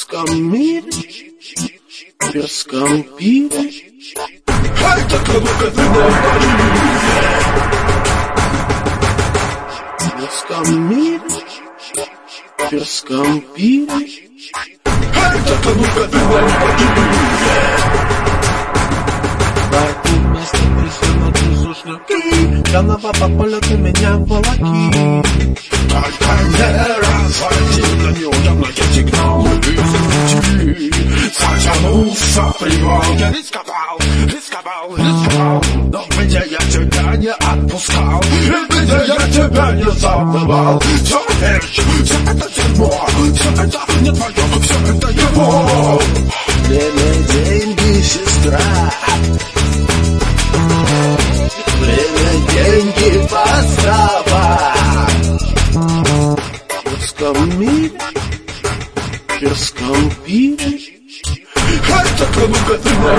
Тверском мире, Тверском пире. Тверском мире, Тверском пире. Пойди вместе присунуть безушники, Янова по полю ты меня волоки. Только не разводи на нем эти сигналы из-за затянулся привал. Я рисковал, но где я тебя не отпускал, и где я тебя не забывал. Все вещь, все это дерьмо, все это не твое, все это его. Время, деньги, сестра. Время, деньги, подстава. В Тверском мире, в Тверском пире. Это кому-то ты не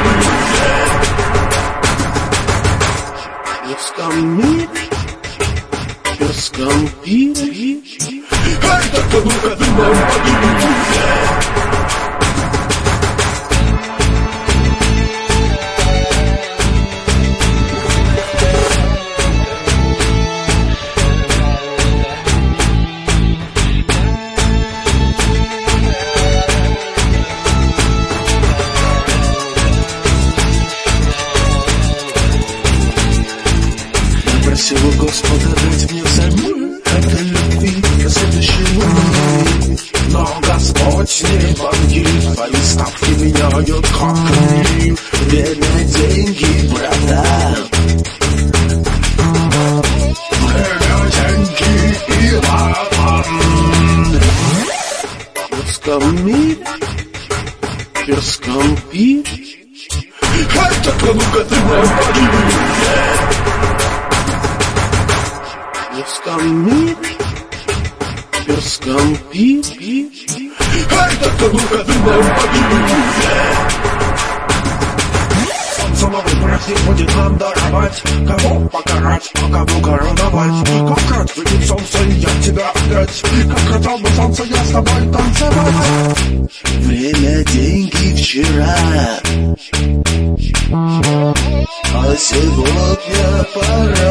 В Тверском мире, в Тверском пире. это кому-то ты не Просил у Господа дать мне взамен этой любви до следующей луны. Но Господь не бандит, твои ставки меняют как камни. Время, деньги, братан. Время, деньги и ладан. В Тверском мире, в Тверском пире. Это кому-то ты не В Тверском мире, в Тверском пире. это кому-то ты не Солнце новый праздник будет нам даровать. Кого покарать, а кого короновать. Как рад выйдет солнце, я тебя опять. Как хотел бы солнце, я с тобой танцевать. Время, деньги, вчера. А сегодня пора